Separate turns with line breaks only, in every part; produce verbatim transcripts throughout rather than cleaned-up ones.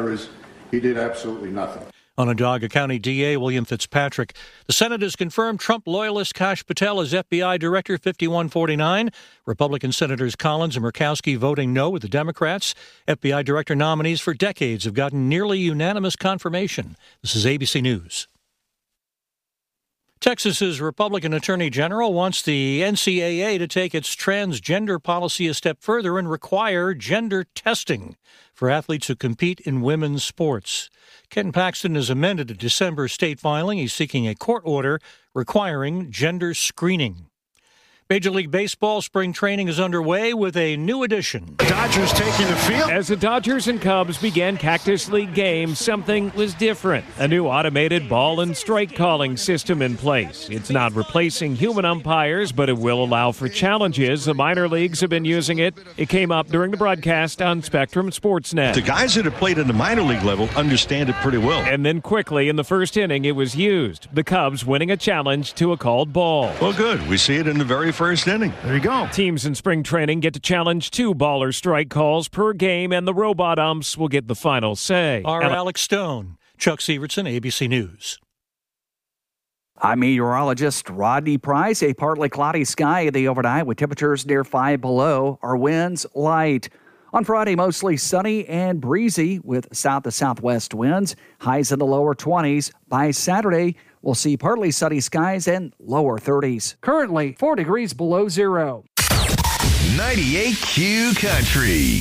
matter is he did absolutely nothing.
Onondaga County D A William Fitzpatrick. The Senate has confirmed Trump loyalist Kash Patel as F B I Director fifty-one forty-nine. Republican Senators Collins and Murkowski voting no with the Democrats. F B I Director nominees for decades have gotten nearly unanimous confirmation. This is A B C News. Texas's Republican Attorney General wants the N C double A to take its transgender policy a step further and require gender testing for athletes who compete in women's sports. Ken Paxton has amended a December state filing. He's seeking a court order requiring gender screening. Major League Baseball spring training is underway with a new addition.
Dodgers taking the field.
As the Dodgers and Cubs began Cactus League games, something was different. A new automated ball and strike calling system in place. It's not replacing human umpires, but it will allow for challenges. The minor leagues have been using it. It came up during the broadcast on Spectrum Sportsnet.
The guys that have played at the minor league level understand it pretty well.
And then quickly in the first inning, it was used. The Cubs winning a challenge to a called ball.
Well, good. We see it in the very first First inning.
There you go. Teams in spring training get to challenge two ball or strike calls per game, and the robot umps will get the final say.
Our Ale- Alex Stone, Chuck Severson, A B C News.
I'm meteorologist Rodney Price. A partly cloudy sky in the overnight with temperatures near five below. Our winds light. On Friday, mostly sunny and breezy with south to southwest winds. Highs in the lower twenties. By Saturday, we'll see partly sunny skies and lower thirties. Currently, four degrees below zero.
ninety-eight Q Country.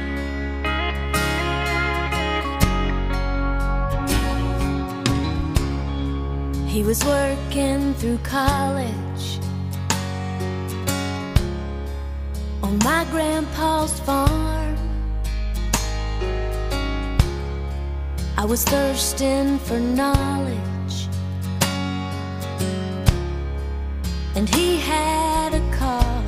He was working through college on my grandpa's farm. I was thirsting for knowledge, and he had a car.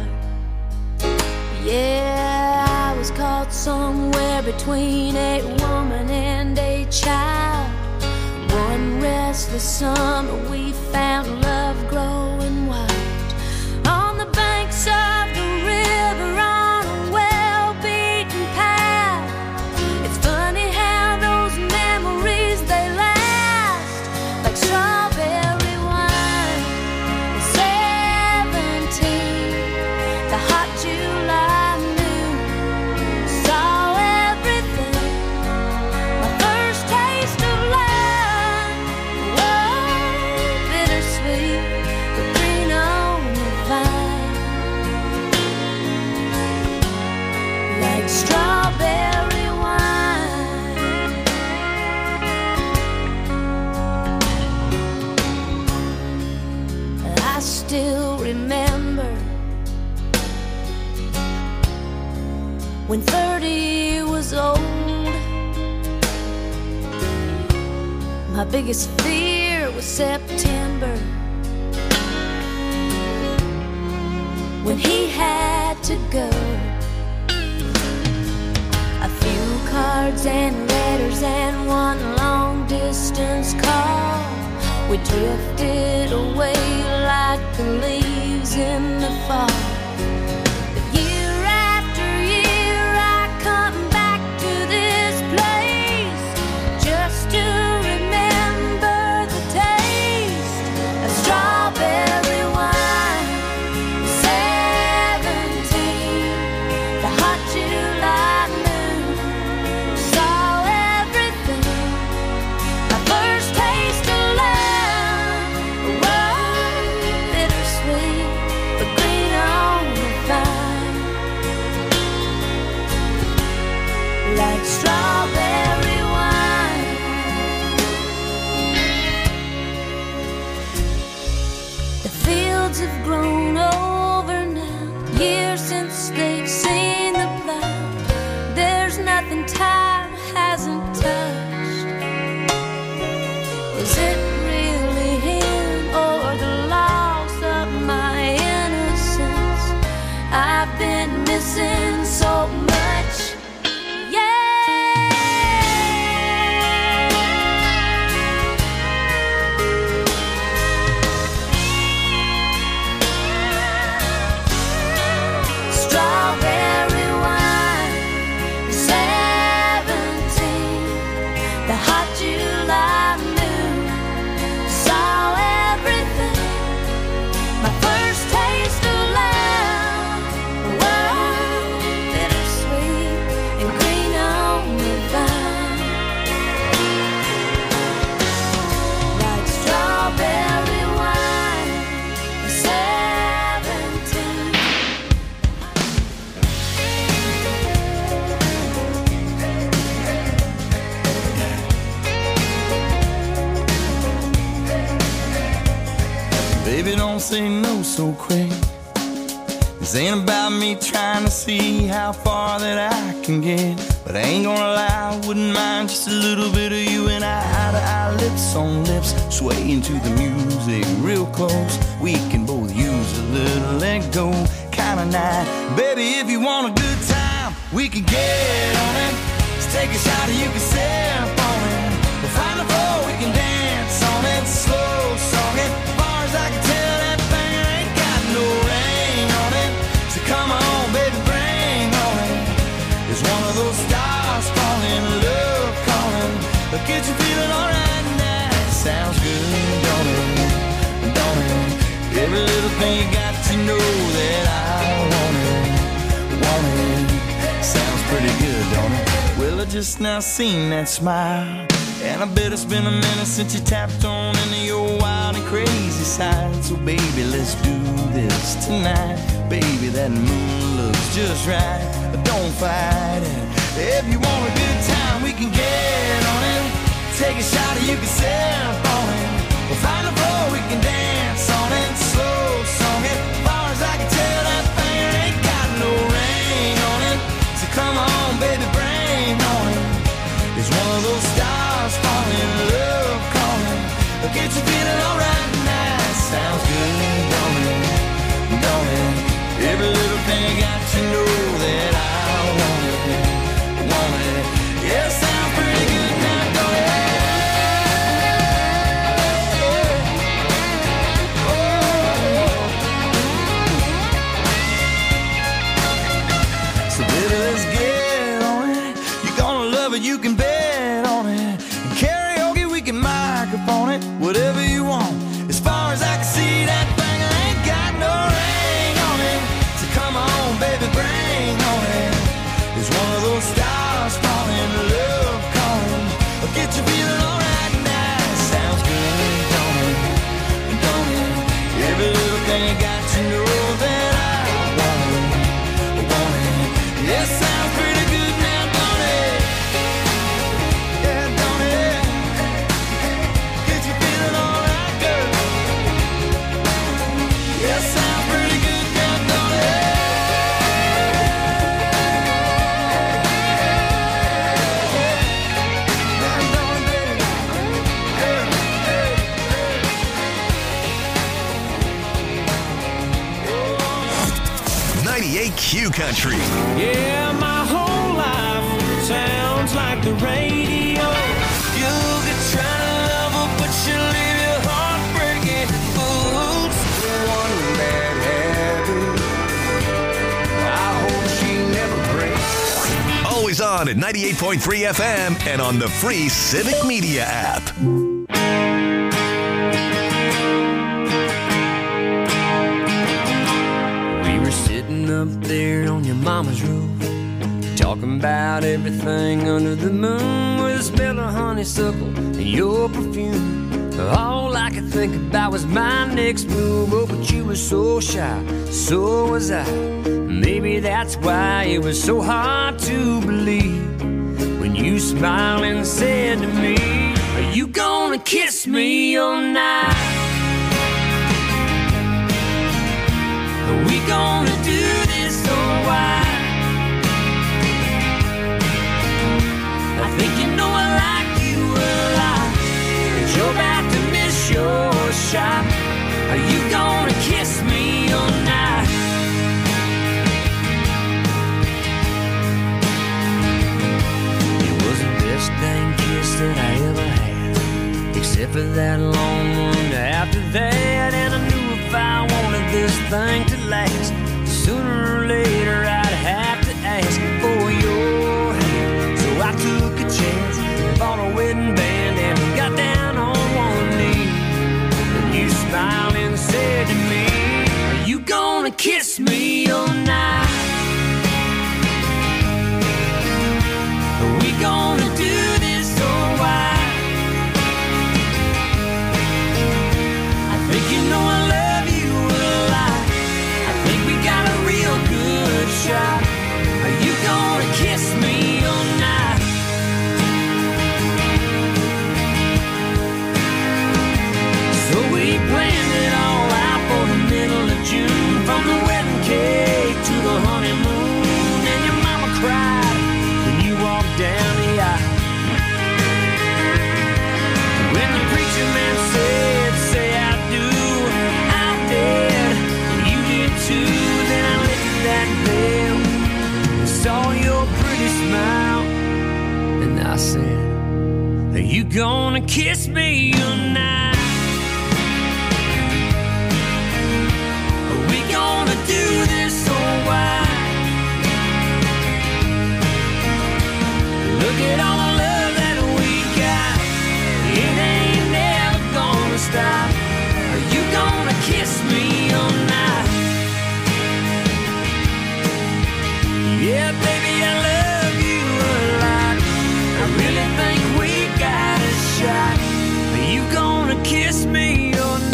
Yeah, I was caught somewhere between a woman and a child. One restless summer we found love growing wild on the banks of the river on a well-beaten path. It's funny how those memories, they last like strawberry wine. At seventeen, the hot July noon saw everything. My first taste of love, whoa, bittersweet, but green on the vine, like strawberry wine. I still remember when thirty was old. My biggest fear was September, when he had to go. A few cards and letters and one long distance call. We drifted away like the leaves in the fall. But year after year I come back to this place just to remember the taste of strawberry wine. Seventeen, the hot July moon saw everything. My first taste of love, whoa, bittersweet, but green on
Baby, don't say no so quick. This ain't about me trying to see how far that I can get. But I ain't gonna lie, I wouldn't mind just a little bit of you and I, eye to eye, lips on lips, swaying to the music real close. We can both use a little let go kind of night. Baby, if you want a good time, we can get on it. Let's take a shot and you can sip on it. We'll find a floor, we can dance on it. Slow song it, as far as I can tell, that thing ain't got no ring on it. So come on, baby, bring on it. It's one of those stars falling, love calling. Look at you feeling alright now. Sounds good, don't it? Don't it? Every little thing you got to know that I want it, want it. Sounds pretty good, don't it? Well, I just now seen that smile, and I bet it's been a minute since you tapped on into your wild and crazy side. So baby, let's do this tonight. Baby, that moon looks just right, but don't fight it. If you want a good time, we can get on it. Take a shot or you can sip on it. We'll find a floor, we can dance on it. Slow song it, as far as I can tell, that thing ain't got no ring on it. So come on, baby, bring on it. It's one of those stars falling, love calling. Look at you feeling alright now. Sounds good, don't it? Don't it? Every little thing got to know that I want it, want it. Yeah, it sounds pretty good now, don't it? So baby, let's get on it. You're gonna love it, you can bet on it. And karaoke, we can microphone it. Whatever you want. As far as I can see, that thing ain't got no ring on it. So come on, baby, bring on it. It's one of those stars falling, love calling. I'll get you feeling alright now. Sounds good, don't it? Don't it? Every little thing you got to know that I want it, want it. Yeah, sounds pretty good now, don't it? Yeah, don't it? Get you feeling alright, girl. Yeah, sounds pretty good now, don't it? Yeah, don't it, baby? Yeah,
ninety-eight Q Country.
Yeah, my whole life sounds like the radio. You could try to love her, but she'll leave your heart breaking. Oops, one bad habit. I hope she never breaks.
Always on at ninety-eight point three F M and on the free Civic Media app.
We were sitting up there on your mama's roof, talking about everything under the moon, with the smell of honeysuckle and your perfume. All I could think about was my next move. Oh, but you were so shy, so was I. Maybe that's why it was so hard to believe when you smiled and said to me, are you gonna kiss me all night? Are we gonna do this or why? I think you know I like you a lot, but you're about to miss your shot. Are you gonna kiss me all night? It was the best dang kiss that I ever had, except for that long one after that. And I knew if I wanted this thing to last, sooner or later I'd have to ask for your hand. So I took a chance, bought a wedding band, and got down on one knee. And you smiled and said to me, are you gonna kiss me all night? Are we gonna do this or why? I think you know I love you a lot. I think we got a real good shot. Are you gonna kiss me all night? So we planned it all out Are you gonna kiss me tonight? Are we gonna do this or why? Look at all the love that we got. It ain't never gonna stop. Are you gonna kiss me all night? Yeah, baby, I love you a lot. I really think we got a shot. Are you gonna kiss me all night?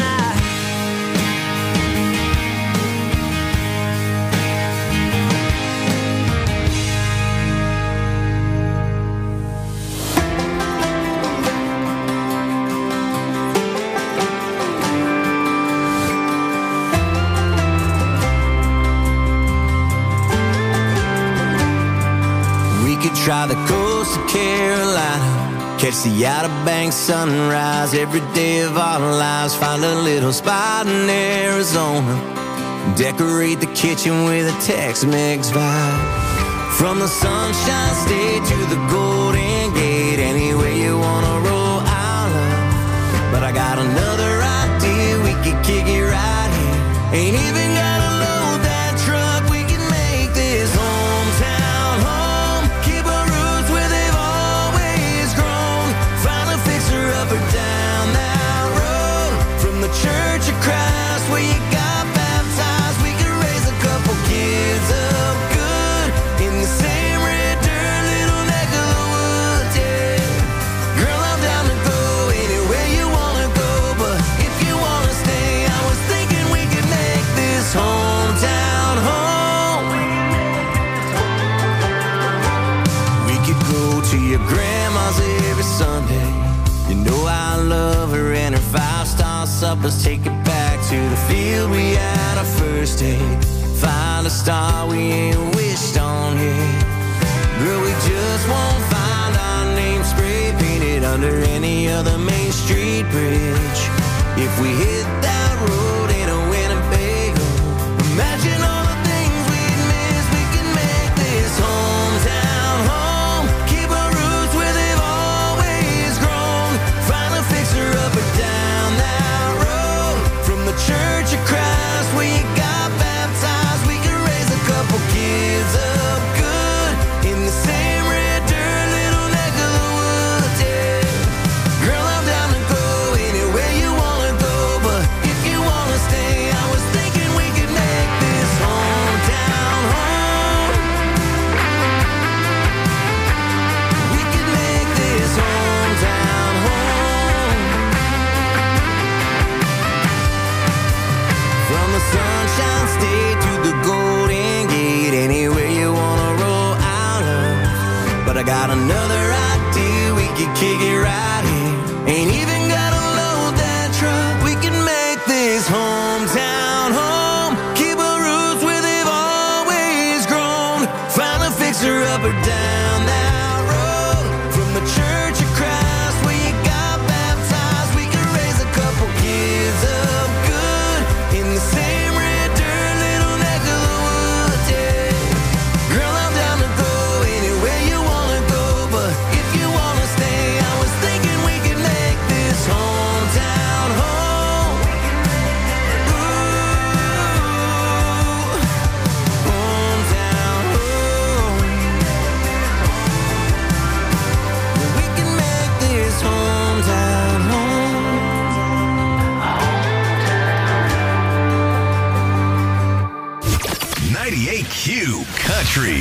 Try the coast of Carolina, catch the Outer Banks sunrise every day of our lives. Find a little spot in Arizona, decorate the kitchen with a Tex-Mex vibe. From the Sunshine State to the Golden Gate, anywhere you wanna roll, I'll love. But I got another idea, we could kick it right here. Ain't even gotta load that truck, we can make this hometown home. Up or down that road, from the Church of Christ where you got baptized, we could raise a couple kids up good in the same red dirt little neck of the woods, yeah. Girl, I'm down to go anywhere you wanna go, but if you wanna stay, I was thinking we could make this hometown home. We could go to your grandma's every Sunday. You know I love her and her five-star suppers. Take it back to the field we had our first date. Find a star we ain't wished on yet. Girl, we just won't find our name spray painted under any other Main Street bridge. If we hit that road in a Winnebago, imagine all the things we'd miss. We can make this hometown home. Keep our roots where they've always grown. Find a fixer up or down that road, from the Church of Christ where you got baptized. We can raise a couple kids up good in the same red dirt little neck of the woods, yeah. Girl, I'm down to go anywhere you wanna go, but if you wanna stay, I was thinking we could make this hometown home. We could make this hometown home. From the Sunshine State to the Golden Gate, anywhere you wanna roll, I'll love. But I got another idea, we could kick it right here. Ain't even gotta load that truck, we can make this hometown home. Keep our roots where they've always grown. Find a fixer up or down that road, from the Church of Christ where you got baptized. We can raise a couple kids up good in the same red dirt little neck of the woods, yeah. Girl, I'm down to go anywhere you wanna go, but if you wanna stay, I was thinking we could make this hometown home. Ooh, hometown home. We can make this hometown home.
ninety-eight Q Country.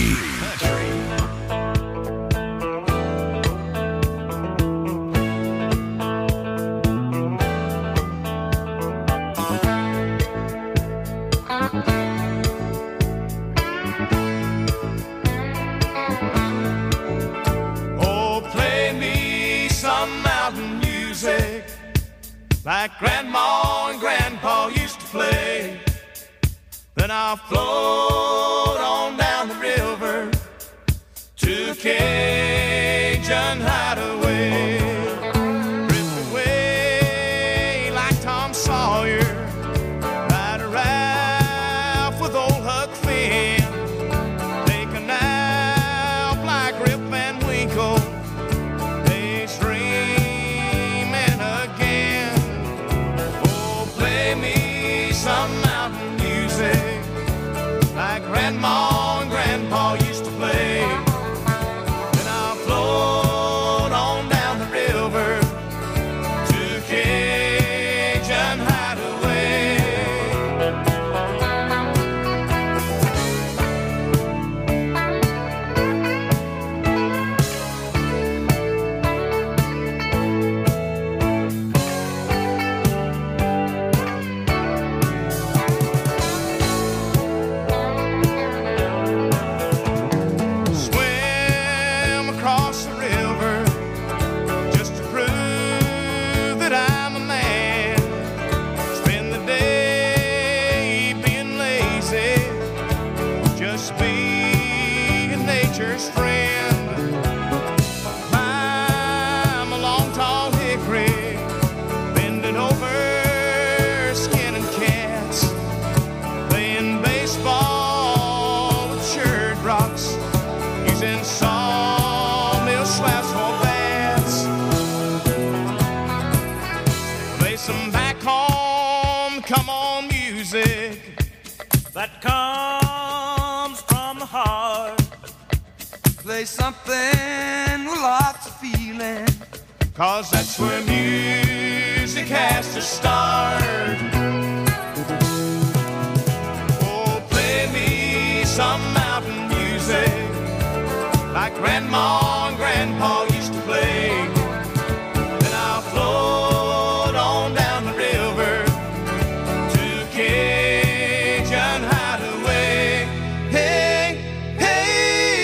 Oh, play me some mountain music like Grandma and Grandpa used to play. Then I'll float on down the river to Cajun Hideaway. Drift away like Tom Sawyer, ride a raft with old Huck Finn. Take a nap like Rip Van Winkle, daydream that comes from the heart. Play something with lots of feeling, 'cause that's where music has to start. Oh, play me some mountain music like Grandma and Grandpa used to play. Then I'll float on down the river to Cajun Hideaway. Hey, hey.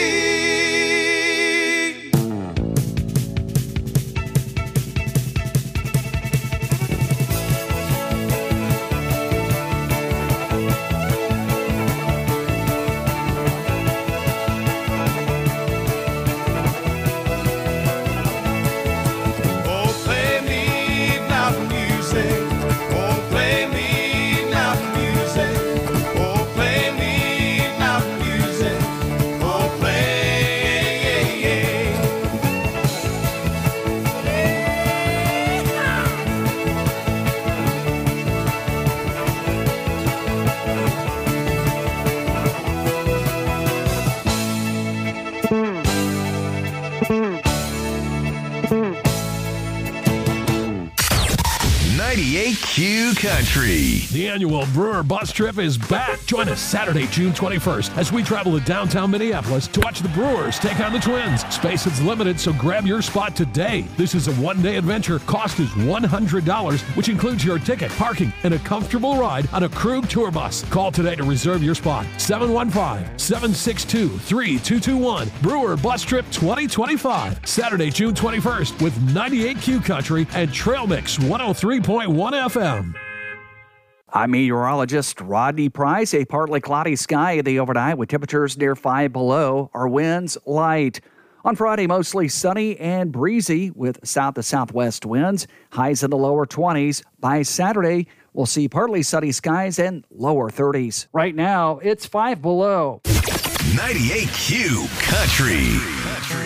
ninety-eight Q Country.
The annual Brewer Bus Trip is back. Join us Saturday, June twenty-first, as we travel to downtown Minneapolis to watch the Brewers take on the Twins. Space is limited, so grab your spot today. This is a one-day adventure. Cost is one hundred dollars, which includes your ticket, parking, and a comfortable ride on a Krug tour bus. Call today to reserve your spot. seven one five, seven six two, three two two one. Brewer Bus Trip twenty twenty-five. Saturday, June twenty-first, with ninety-eight Q Country and Trail Mix one oh three point one F M.
I'm meteorologist Rodney Price. A partly cloudy sky in the overnight with temperatures near five below. Our winds light. On Friday, mostly sunny and breezy with south to southwest winds. Highs in the lower twenties. By Saturday, we'll see partly sunny skies and lower thirties. Right now, it's five below.
ninety-eight Q Country. Country.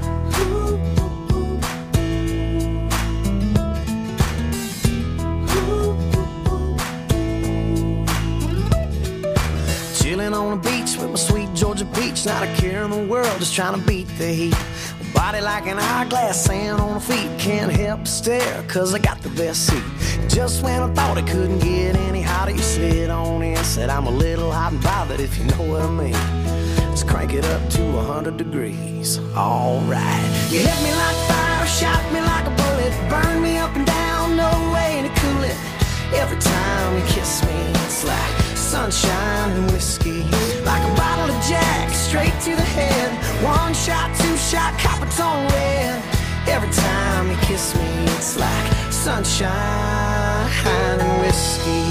Chilling on the beach with my sweet Georgia peach, not a care in the world, just trying to beat the heat. Body like an hourglass, sand on the feet, can't help but stare, cause I got the best seat. Just when I thought it couldn't get any hotter, you slid on in, said I'm a little hot and bothered, if you know what I mean. Let's crank it up to one hundred degrees, alright. You hit me like fire, shot me like a bullet, burn me up and down, no way to cool it. Every time you kiss me, it's like sunshine and whiskey, like a bottle of Jack, straight to the head. One shot, two shot, Coppertone red. Every time you kiss me, it's like sunshine and whiskey.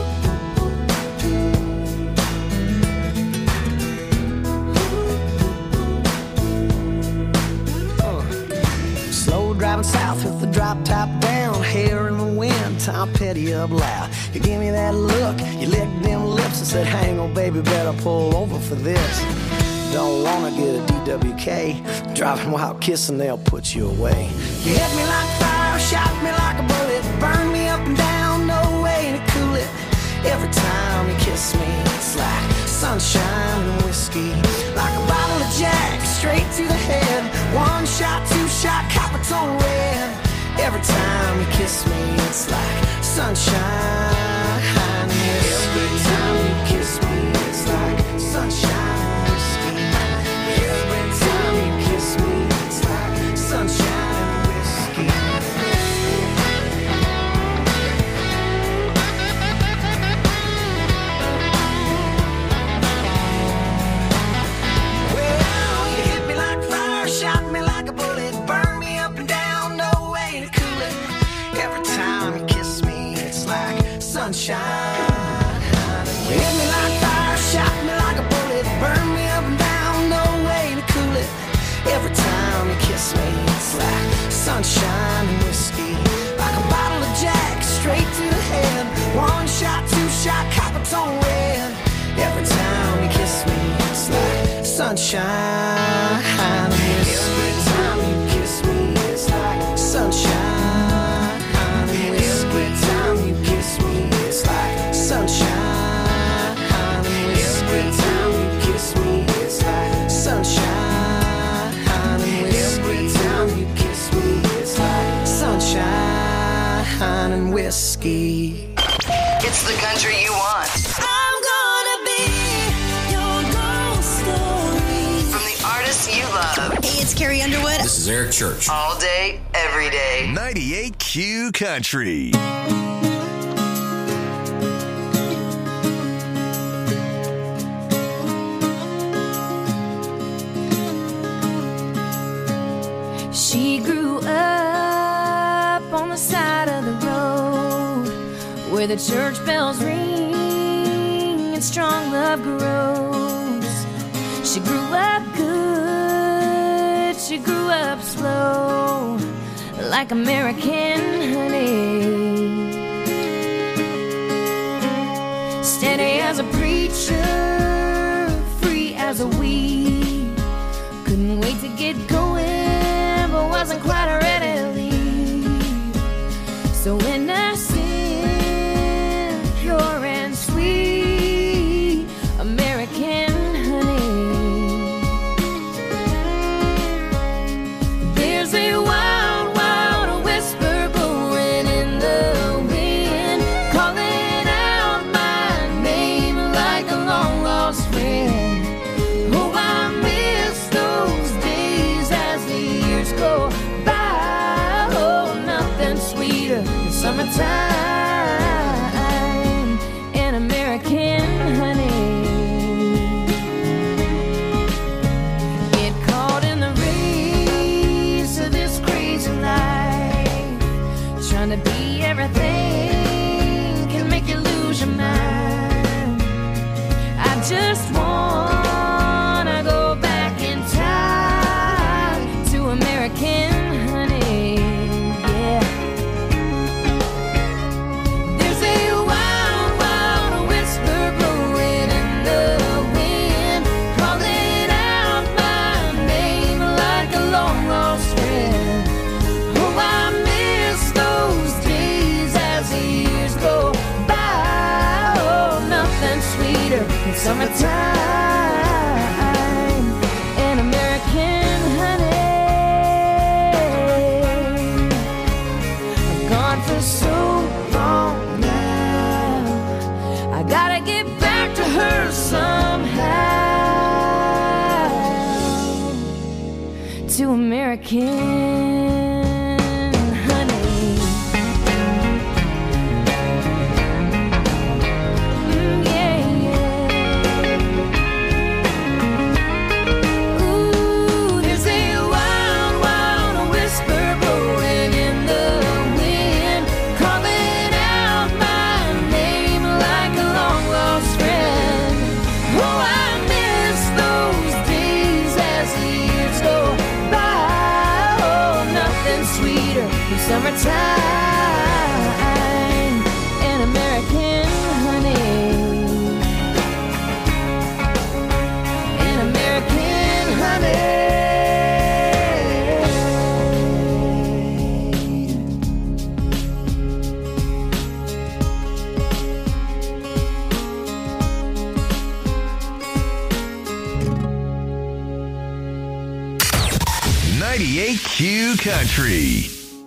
Uh. Slow driving south with the drop top down, hair in the wind, Tom Petty up loud. You give me that look, you licked them lips and said, hang on baby, better pull over for this. Don't wanna get a D W K, driving while kissing, they'll put you away. You hit me like fire, shot me like a bullet, burn me up and down, no way to cool it. Every time you kiss me, it's like sunshine and whiskey, like a bottle of Jack, straight to the head. One shot, two shot, Coppertone red. Every time you kiss me, it's like sunshine and whiskey. Every time you kiss me, it's like sunshine and whiskey. Every time you kiss me, it's like sunshine and whiskey. Well, you hit me like fire, shot me like a bullet, burn me up and down, no way to cool it. Every time you kiss me, it's like sunshine. You hit me like fire, shot me like a bullet, burn me up and down, no way to cool it. Every time you kiss me, it's like sunshine and whiskey, like a bottle of Jack, straight to the head. One shot, two shot, Coppertone red. Every time you kiss me, it's like sunshine and whiskey. Every time you kiss me, it's like sunshine and whiskey. Every time you kiss me, it's like sunshine and whiskey.
and whiskey.
It's the country you want.
I'm gonna be your ghost story.
From the artists you love.
Hey, it's Carrie Underwood.
This is Eric Church.
All day, every day.
ninety-eight Q Country.
She grew up on the side of the road where the church bells ring and strong love grows. She grew up good, she grew up slow, like American honey. Steady as a preacher, free as a weed. Couldn't wait to get going, but wasn't quite ready to leave. So innocent, pure and sweet, American honey. There's a wild, wild whisper blowing in the wind, calling out my name like a long lost friend. Oh, I miss those days as the years go by. Oh, nothing sweeter than summertime and American honey. Get caught in the race of this crazy life, trying to be everything can make you lose your mind. I just wanna go back in time to American honey, yeah. There's a wild, wild whisper blowing in the wind, calling out my name like a long lost friend. Oh, I miss those days as the years go by. Oh, nothing sweeter than summertime and American honey. I've gone for so long now, I gotta get back to her somehow, to American honey. Mm, yeah, yeah. Ooh, there's a wild, wild whisper blowing in the wind, calling out my name like a long lost friend. Oh, I miss those days as the years go by. Oh, nothing sweeter than summertime and American honey. And American honey.
ninety-eight Q Country.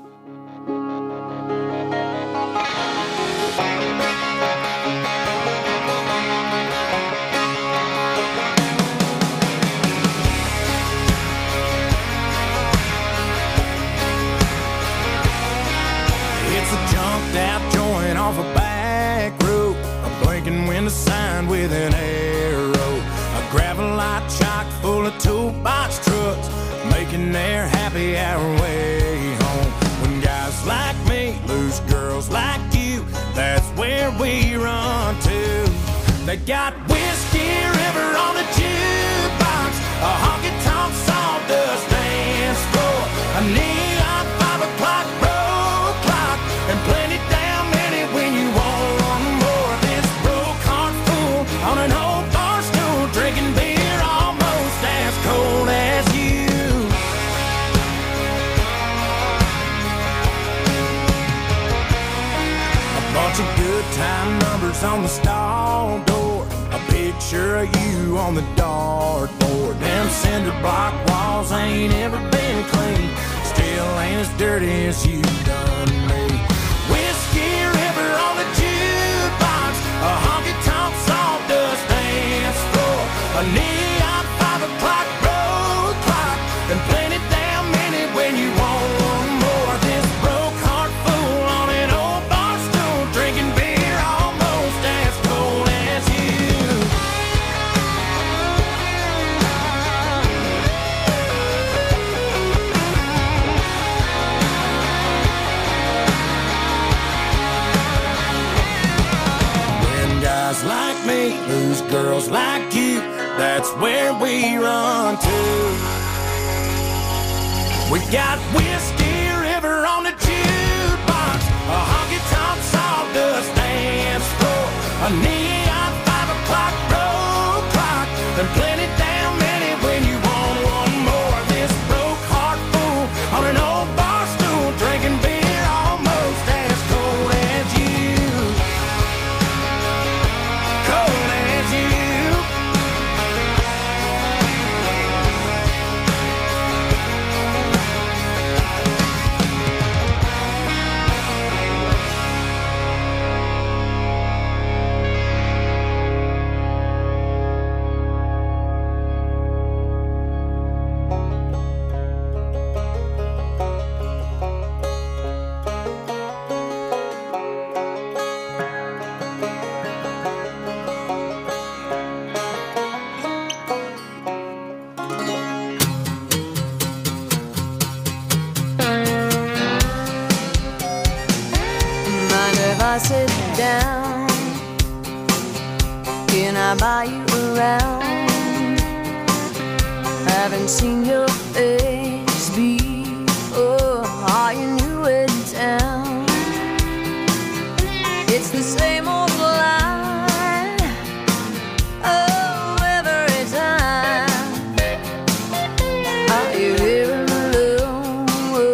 It's a jumped out joint off a back road, a blinking window sign with an arrow, a gravel lot chock full of toolbox trucks, making their happy hour way home. When guys like me lose girls like you, that's where we run to. They got Whiskey River on the jukebox, a honky-tonk sawdust dance floor, a neon five o'clock road clock, and plenty damn many when you want one more. This broke heart full on an old bar stool, drinking beer almost as cold as you. A bunch of good time numbers on the stall door, a picture of you on the dartboard. Them cinder block walls ain't ever been clean, still ain't as dirty as you done me. Whiskey Who's girls like you, that's where we run to. We got Whiskey River on the jukebox, a honky-tonk sawdust dance floor, a neon five o'clock road clock, and plenty damn many when you want one more. This broke heart fool on an old bar stool, drinking beer almost as cold as you. Cold as you.
Mind if I sit down? Can I buy you around? Haven't seen your face before. Are you new in town? It's the same old line. Oh, every time. Are you here alone?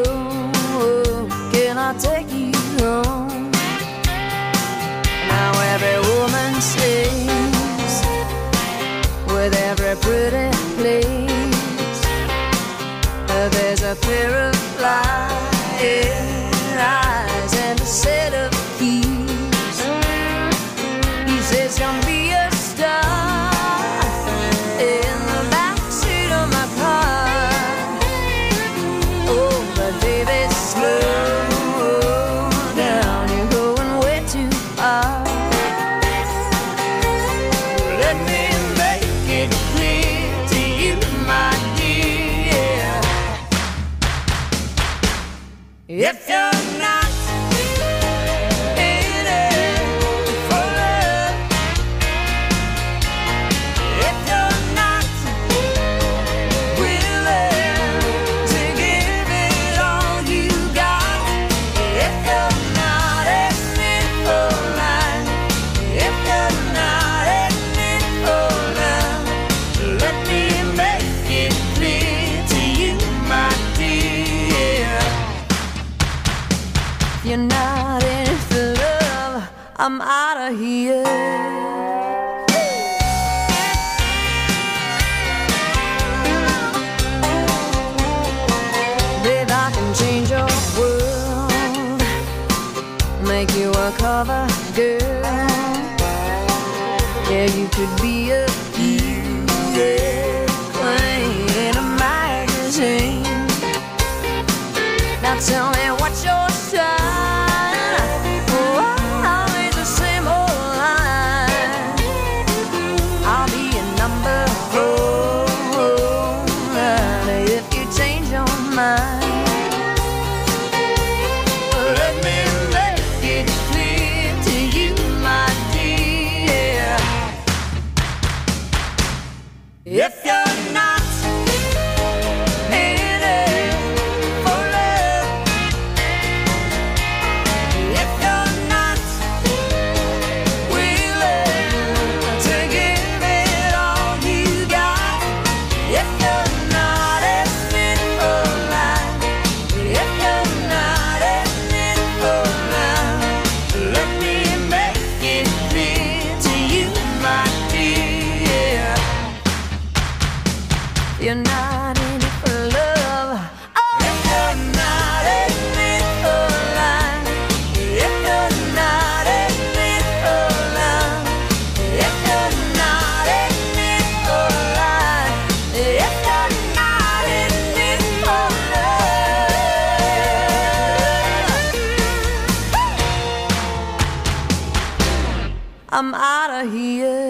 Can I take you home? Now every woman sings with every pretty place. Uh, There's a pair of flying eyes and a set of keys. He says, "Come be a star in the backseat of my car." Oh, but baby, slow down, you're going way too far. Let me make it clear to you, my dear. If you're not in it for love, if you're not willing to give it all you got, if you're not in it for life, if you're not in it for love, let me make it clear to you, my dear. If you're not in it for love, I'm out of here. Babe, I can change your world, make you a cover girl. Yeah, you could be a queen in a magazine. Now tell me what's your style? Oh, always the same old line. I'll be a number four if you change your mind. Let me make it clear to you, my dear. If you're not in it for love, if you're not willing to give it all you got, if you're not in it for life, if you're not in it for love, let me make it clear to you, my dear. You're not in it for love. Oh, if you're not in it for life, if you're not in it for love, if you're not in it for life, if you're not in it for love, I'm out of here.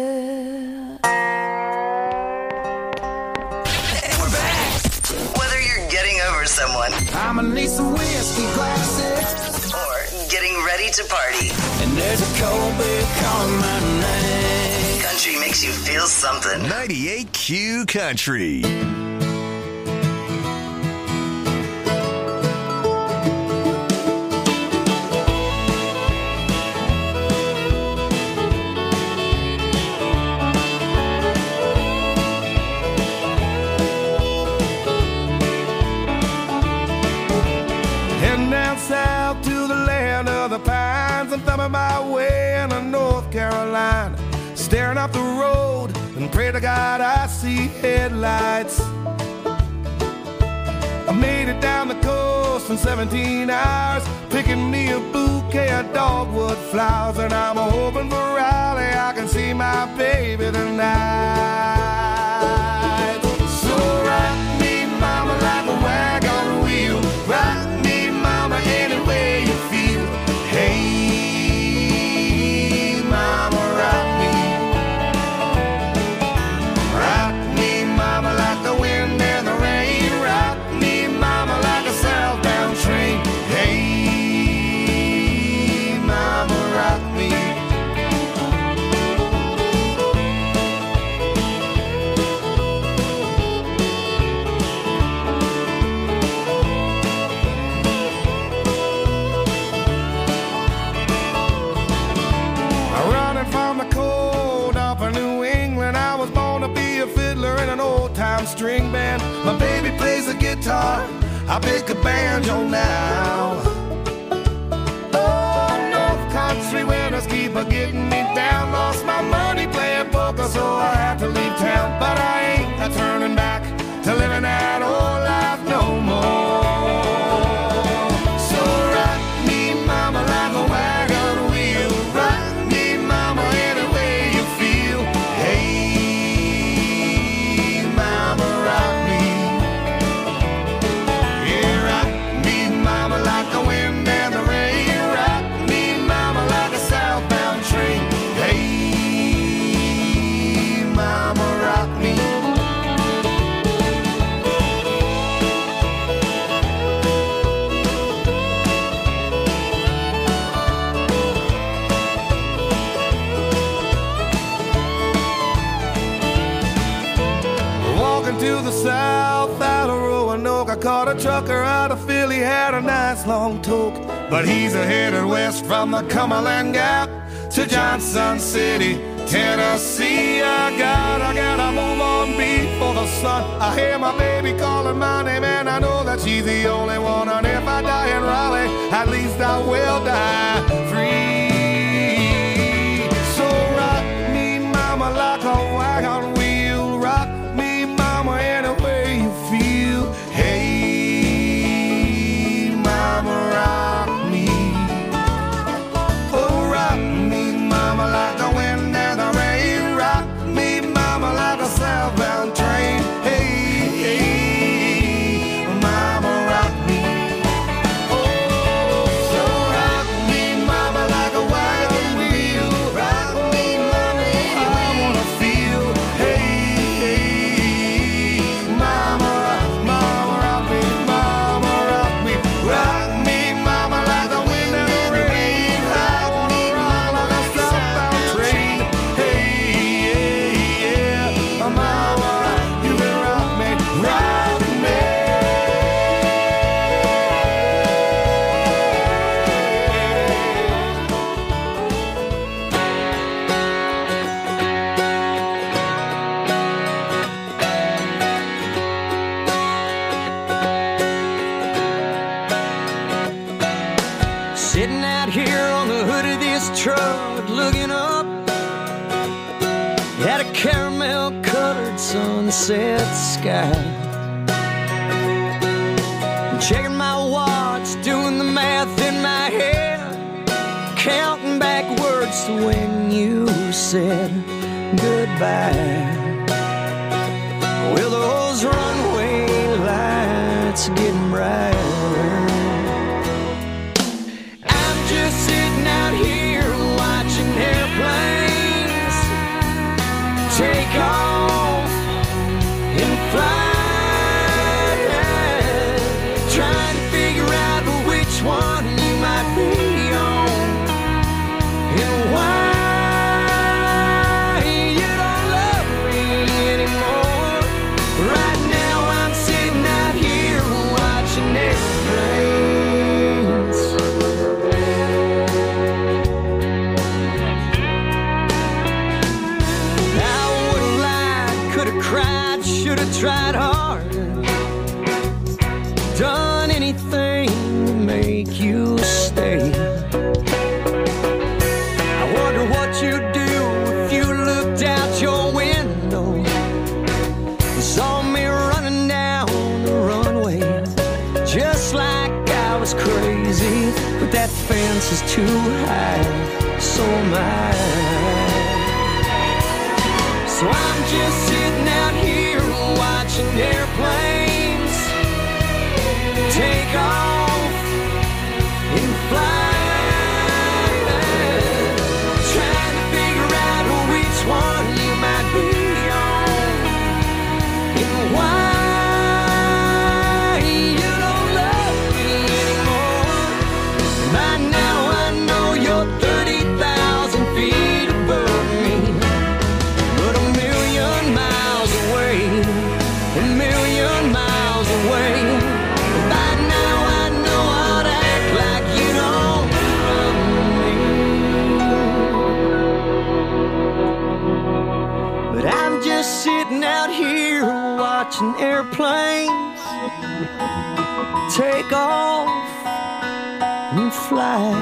Whether you're getting over someone
I'ma need some whiskey glasses,
or getting ready to party,
and there's a cold beer calling my name.
Country country makes you feel something.
ninety-eight Q Country.
Heading down south to the land of the pines. I'm thumbing my way into North Carolina, staring up the road and pray to God I see headlights. I made it down the coast in seventeen hours, picking me a bouquet of dogwood flowers, and I'm hoping for Raleigh I can see my baby tonight. So rock me, mama, like a wagon wheel. Rock me, mama, any way you feel. Hey, mama, rock me. Rock me, mama, like the wind and the rain. Rock me, mama, like a southbound train. Hey, mama, rock me. Running from the cold up in New England, I was born to be a fiddler in an old-time string band. My baby plays the guitar, I pick a banjo now. Oh, North Country winters keep a getting me down. Lost my money playing poker, so I had to leave town. But I ain't a turning back to living that old life no more. So rock me, mama, like a wagon wheel. Rock me, mama, any way you feel. Hey, mama, rock me. Yeah, rock me, mama, like the wind and the rain. Rock me, mama, like a southbound train. Hey, mama, rock me. Walking to the south out of Roanoke, I caught a trucker out of Philly, had a nice long toke. But he's a headed west from the Cumberland Gap to Johnson City, Tennessee. I gotta, gotta move on before the sun. I hear my baby calling my name, and I know that she's the only one. And if I die in Raleigh, at least I will die free. So rock me, mama, like a wagon wheel. Rock me, mama, any way you feel. Hey, mama, rock me. Oh, rock me, mama, like the wind and the rain. Rock me, mama, like a southbound train. Hey, hey, mama, rock me. Oh, so rock me, mama, like a wagon wheel. Rock me, mama, I wanna feel. Hey, hey, mama, mama, rock me, mama, rock me. Rock me, mama, like the wind and the rain. Rock me, mama, like a southbound train. Hey, yeah, yeah, mama, you can rock me, rock me.
Sitting out here on the hood of this truck, looking up at a caramel colored sunset sky. Checking my watch, doing the math in my head, counting backwards to when you said goodbye. Well, those runway lights are getting brighter. I'm just sitting out here watching airplanes take off and fly, trying to figure out which one you might be on and why. You you stay. I wonder what you'd do if you looked out your window and saw me running down the runway, just like I was crazy. But that fence is too high, so am I. So I'm just sitting out here watching airplanes take off and fly, trying to figure out which one you might be on and why you don't love me anymore. By now I know you're thirty thousand feet above me, but a million miles away, a million miles away. By now I know how to act like you don't love me. But I'm just sitting out here watching airplanes take off and fly.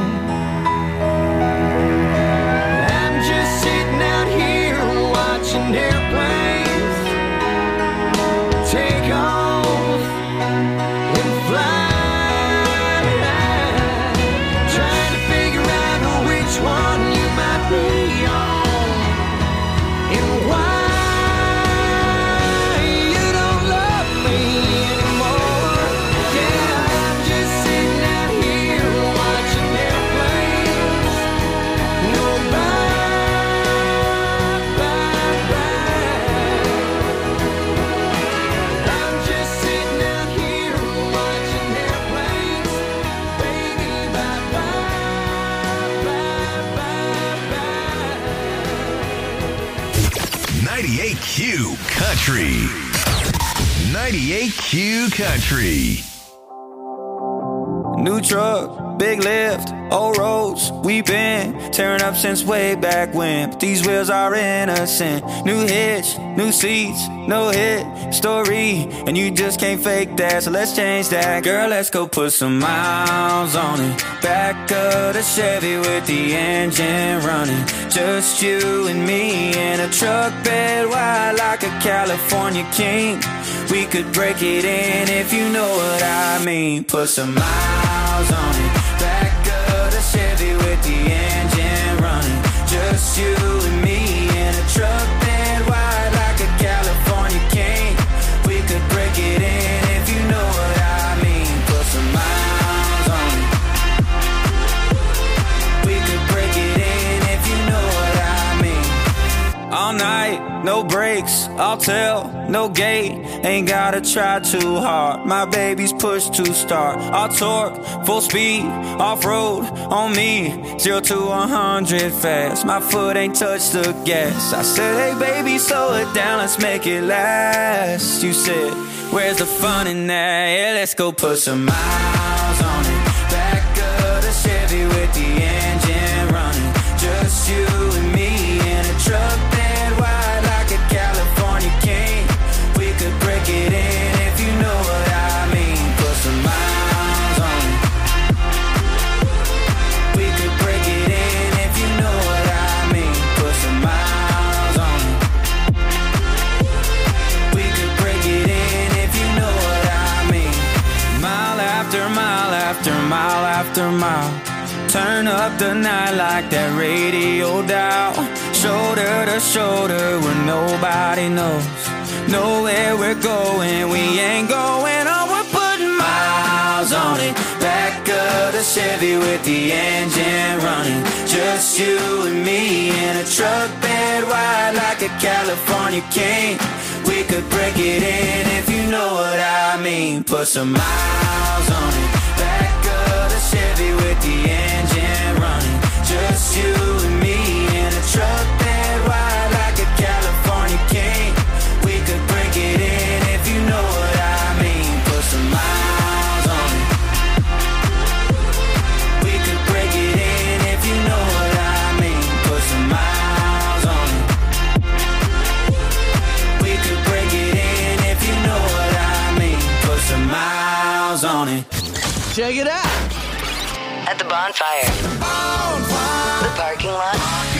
I'm just sitting out here watching airplanes take off and fly, trying to figure out which one you might be on and why you don't love me anymore. Yeah, I'm just sitting out here watching airplanes go by, by, by. I'm just sitting out here watching airplanes, baby, bye, bye, bye, bye, bye.
ninety-eight Q Country. ninety-eight Q Country.
New truck, big lift, old roads, we been tearing up since way back when. But these wheels are innocent. New hitch, new seats, no hit story, and you just can't fake that. So let's change that, girl. Let's go put some miles on it. Back of the Chevy with the engine running. Just you and me in a truck bed wide like a California king. We could break it in if you know what I mean. Put some miles on it. Back of the Chevy with the engine running. Just you and me in a truck bed wide like a California king. We could break it in if you know what I mean. Put some miles on it. We could break it in if you know what I mean. All night, no brakes, I'll tell, no gate. Ain't gotta try too hard. My baby's push to start. I'll torque, full speed, off-road on me. Zero to one hundred fast. My foot ain't touched the gas. I said, hey baby, slow it down, let's make it last. You said, where's the fun in that? Yeah, let's go put some miles on it. Back of the Chevy with the engine running. Just you and me in a truck bed wide like a California king. We could break it in if you know what I mean. Put some miles on it. We could break it in if you know what I mean. Put some miles on it. We could break it in if you know what I mean. Mile after mile after mile after mile. Turn up the night like that radio dial. Shoulder to shoulder where nobody knows. Know where we're going, we ain't going on. We're putting miles on it. Back of the Chevy with the engine running. Just you and me in a truck bed wide like a California king. We could break it in if you know what I mean. Put some miles on it. Back of the Chevy with the engine running. Just you and me in a truck bed wide like a California king. We could break it in if you know what I mean. Put some miles on it. We could break it in if you know what I mean. Put some miles on it. We could break it in if you know what I mean. Put some miles on it.
Check it out.
At the bonfire. The parking lot.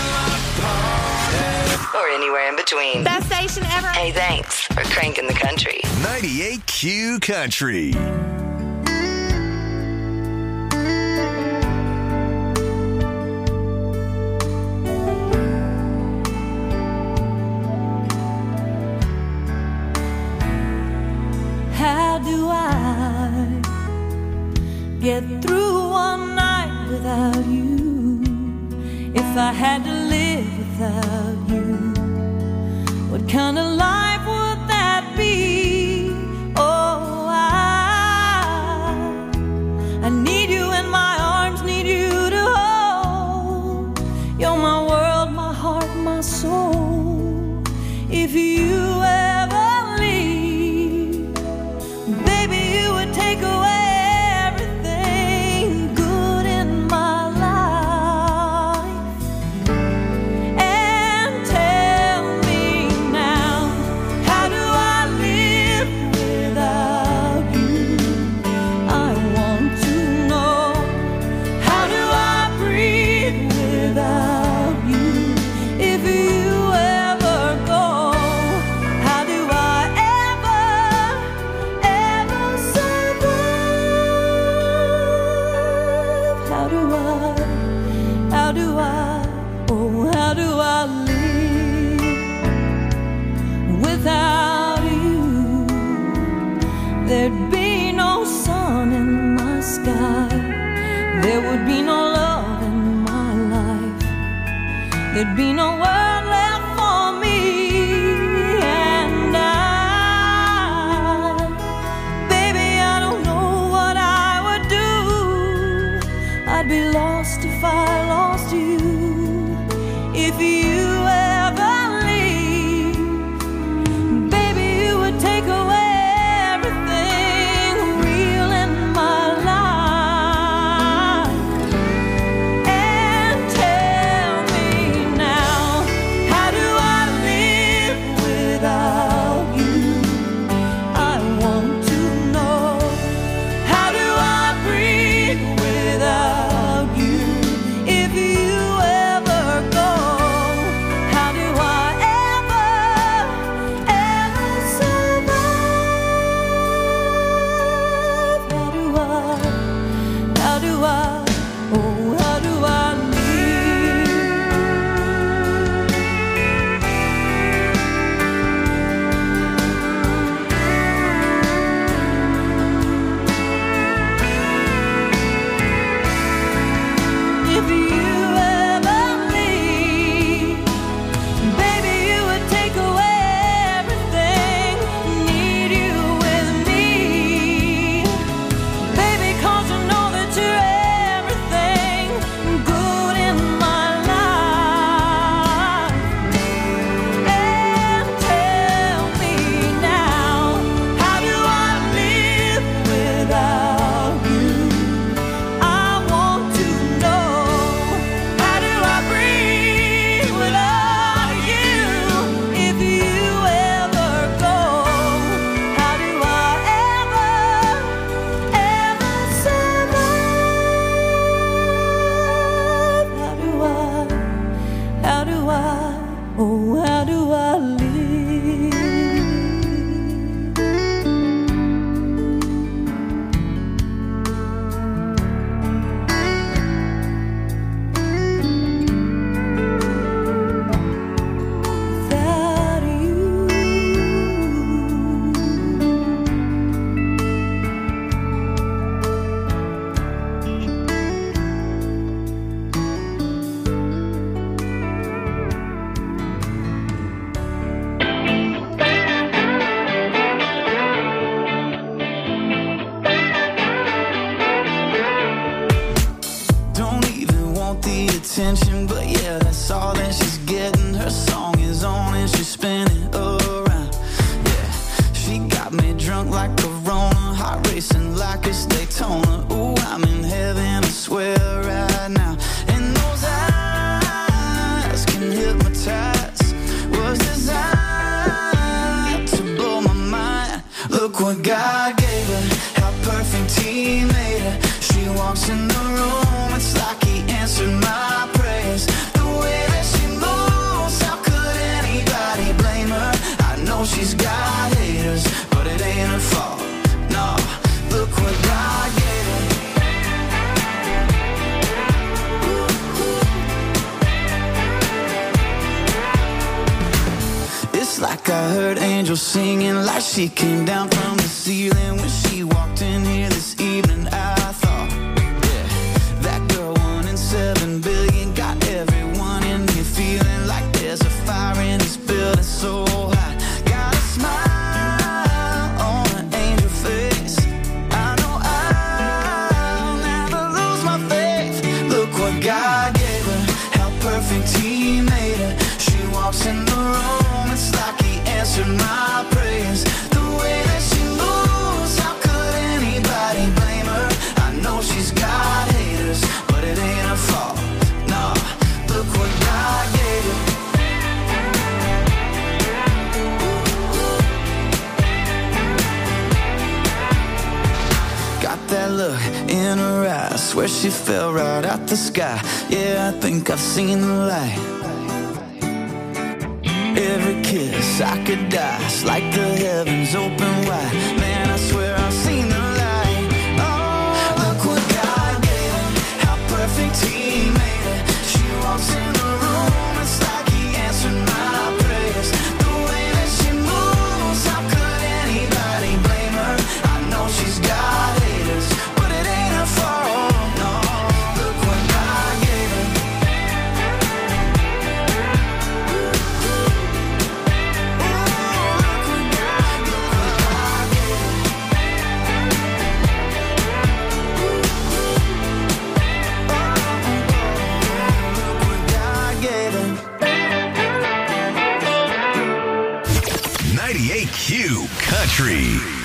Or anywhere in between.
Best station ever.
Hey, thanks for cranking the country.
ninety-eight Q Country.
How do I get through one night without you? If I had to live without you, what kind of life would that be? Oh, I, I need you in my arms, need you to hold. You're my world, my heart, my soul. If you ever leave, baby, you would take away everything good in my life. And tell me now, how do I live without you? I want to know, how do I breathe without you? If you ever go, how do I ever, ever survive? How do I, how do I, oh, how do I live without you? There'd be no sun in my sky. There would be no love in my life. There'd be no world left for me. And I, baby, I don't know what I would do. I'd be lost if I lost you. If you ever leave, baby, you would take away everything real in my life. And tell me now, how do I live without you? I want to know, how do I breathe without you? If you ever go, how do I ever, ever survive? How do I, how do I, oh, how do I if you ever leave, baby, you would take away everything. Need you with me, baby, 'cause you know that you're everything good in my life. And tell me now, how do I live without you? I want to know, how do I breathe without you? If you ever go, how do I ever, ever survive? How do I, how do I, oh, how do I live? Without you.
Don't even want the attention, but yeah, that's all that she's getting. Her song is on and she's spinning around. Yeah, she got me drunk like Corona, heart racing like it's Daytona. Ooh, I'm in heaven, I swear right now. And those eyes can hypnotize. Was designed to blow my mind. Look what God gave her, how perfect He made her. She walks in the room angel singing like she came down from the ceiling. When she walked in here this evening, I thought, yeah, that girl one in seven billion got everyone in here feeling like there's a fire in this building so hot. Got a smile on an angel face. I know I'll never lose my faith. Look what God gave her, how perfect He made her. She walks in the room, it's like He answered my prayers. The way that she moves, how could anybody blame her? I know she's got haters, but it ain't her fault. No, look what God gave her. Got that look in her eyes, swear she fell right out the sky. Yeah, I think I've seen the light. Every kiss I could die, it's like the heavens open wide. Man, I swear I've seen the light. Oh, look what God gave her, how perfect He made her. She walks in the room, it's like He answered my prayers. The way that she moves, how could anybody blame her? I know she's got haters, but it ain't her fault. No, look what God gave her.
ninety-eight Q Country.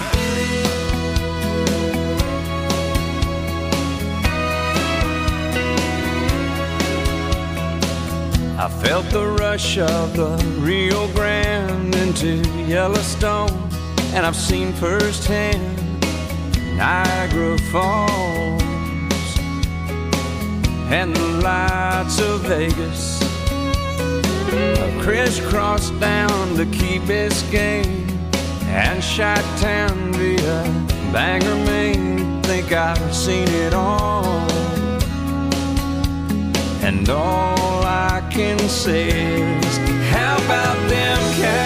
I felt the rush of the Rio Grande into Yellowstone, and I've seen firsthand Niagara Falls and the lights of Vegas. I've crisscrossed down to Key Biscayne and Chi-Town via Bangor, Maine. Think I've seen it all, and all I can say is, how about them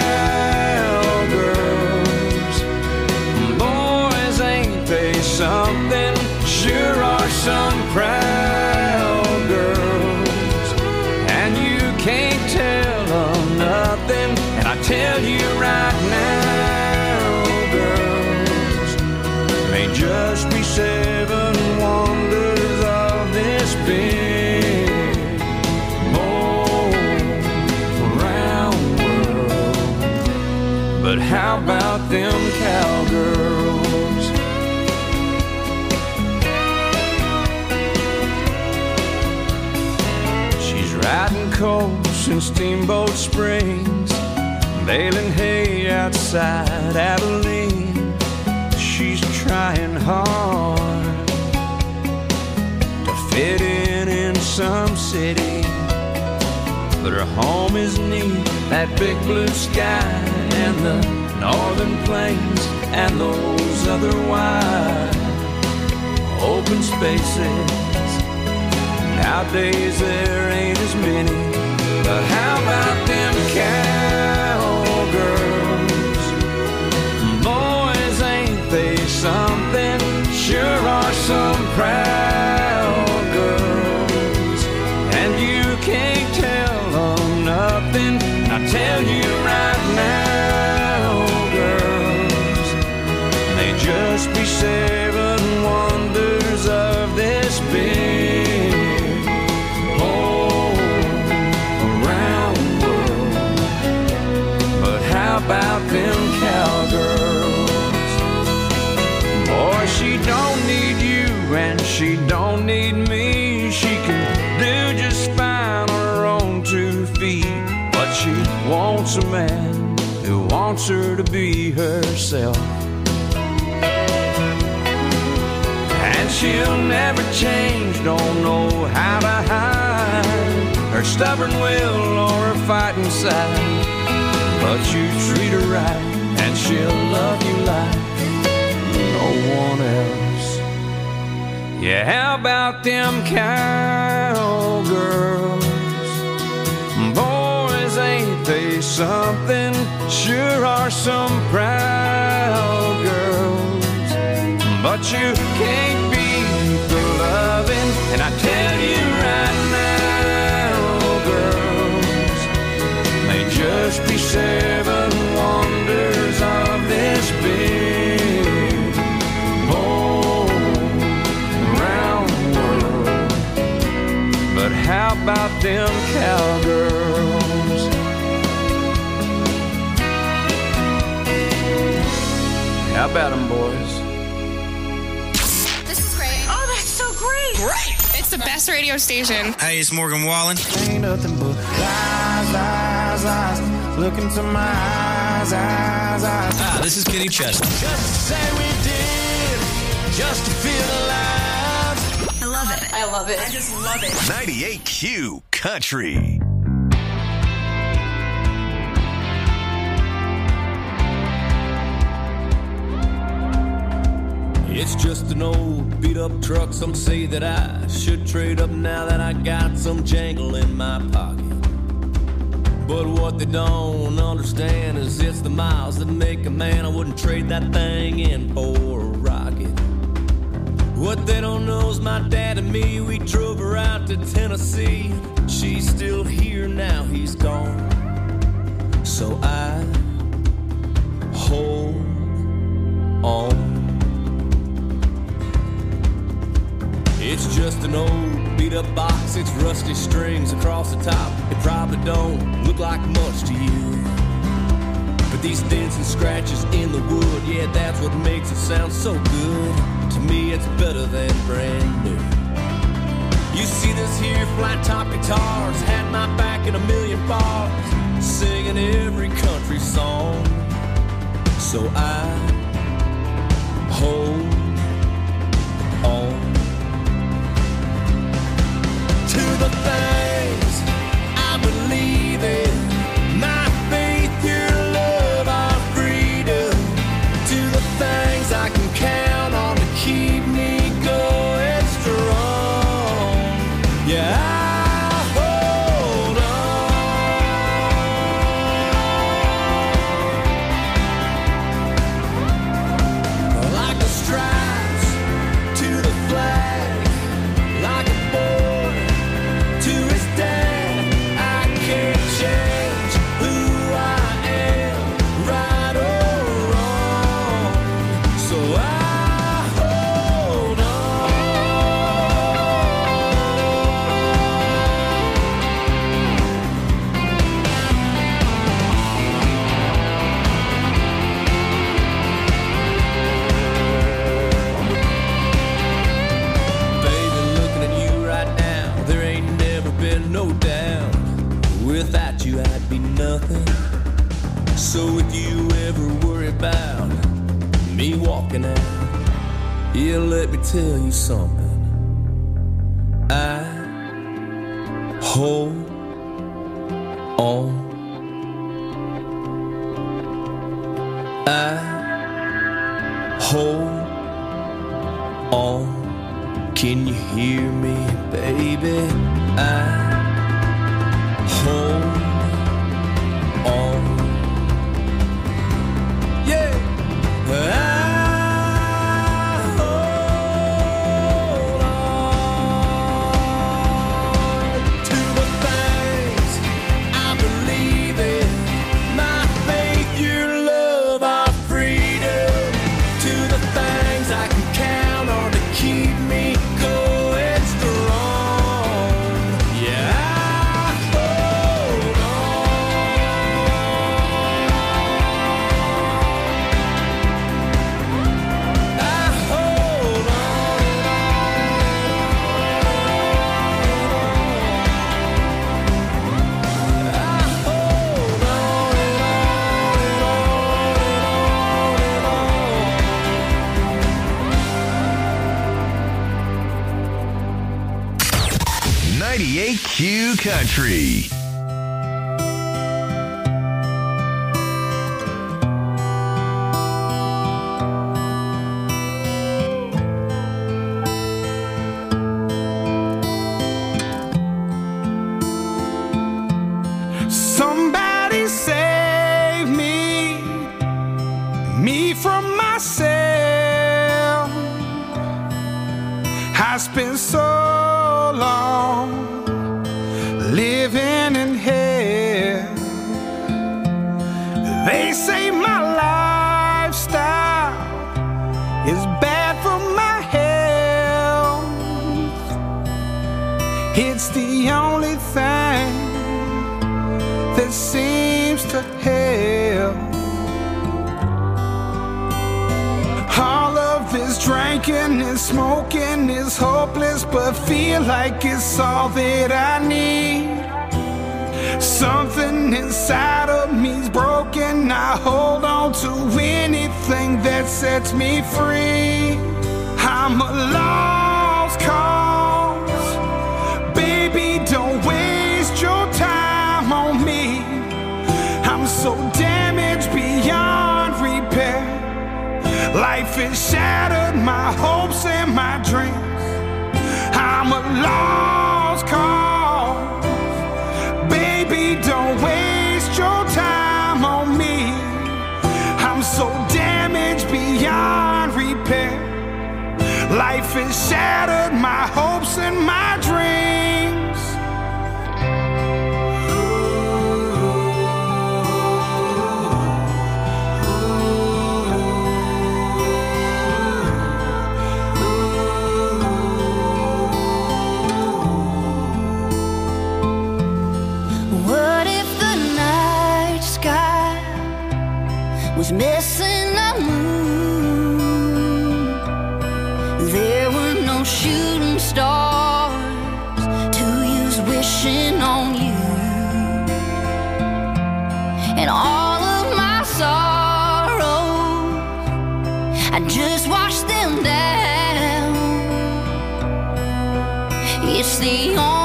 cowgirls? Boys, ain't they something? Sure are some proud girls, and you can't tell them nothing. And I tell you right now, girls, may just be seven wonders of this big all-around world. But how about them cowgirls? She's riding coast in Steamboat Springs, baling hay outside Abilene. She's trying hard to fit in in some city, but her home is neat, that big blue sky and the northern plains and those other wide open spaces. Nowadays there ain't as many, but how about them cowgirls? Boys, ain't they something? Sure are some proud girls, and you can't tell them nothing. I tell you right now, girls, they just be seven wonders of this big all-around world. But how about them cowgirls? Boy, she don't need you and she don't need me. She can do just fine on her own two feet, but she wants a man who wants her to be herself. And she'll never change, don't know how to hide her stubborn will or her fighting side. But you treat her right and she'll love you like no one else. Yeah, how about them cowgirls? Boys, ain't they
say something. Sure are some proud girls, but you can't beat the loving. And I tell you right now, girls, may just be seven wonders of this big whole round world. But how about them cowgirls? How about them boys?
This is great. Oh, that's so great. Great. It's the best radio station.
Hey, it's Morgan Wallen.
Ain't nothing but lies, lies, lies. Look into my eyes, eyes, eyes.
Ah, this is Kenny Chesney.
Just to say we did, just to feel alive.
I love it. I love it. I just love it.
ninety-eight Q Country.
It's just an old beat-up truck. Some say that I should trade up now that I got some jangle in my pocket. But what they don't understand is it's the miles that make a man. I wouldn't trade that thing in for a rocket. What they don't know is my dad and me, we drove her out to Tennessee. She's still here now, he's gone. So I hold on. It's just an old beat-up box. It's rusty strings across the top. It probably don't look like much to you, but these dents and scratches in the wood, yeah, that's what makes it sound so good. To me, it's better than brand new. You see this here flat-top guitars had my back in a million bars, singing every country song. So I hold on to the things I believe in, my faith, your love, our freedom, to the things I can count on to keep me going strong. Yeah, I hold on like the stripes to the flag, like a boy to his dad. I can't change who I am, right or wrong. So I hold Baby, looking at you right now, there ain't never been no doubt. Without you, I'd be nothing. So if you ever worry about me walking out, yeah, let me tell you something. I hold on. I hold on. Can you hear me, baby? I hold on. Yeah. I hold on to the things I believe in, my faith, your love, our freedom, to the things I can count on to keep me going strong. Yeah, I hold on. I hold
ninety-eight Q Country.
Somebody said It's the only thing that seems to help. All of this drinking and smoking is hopeless, but feel like it's all that I need. Something inside of me's broken. I hold on to anything that sets me free. I'm a lost cause. Baby, don't waste your time on me. I'm so damaged beyond repair. Life has shattered my hopes and my dreams. I'm a lost cause. Baby, don't waste your time on me. I'm so damaged beyond repair. Life has shattered my hopes and my dreams.
What if the night sky was missing a moon? There were no shooting stars to use wishing on you. And all of my sorrows, I just washed them down. It's the only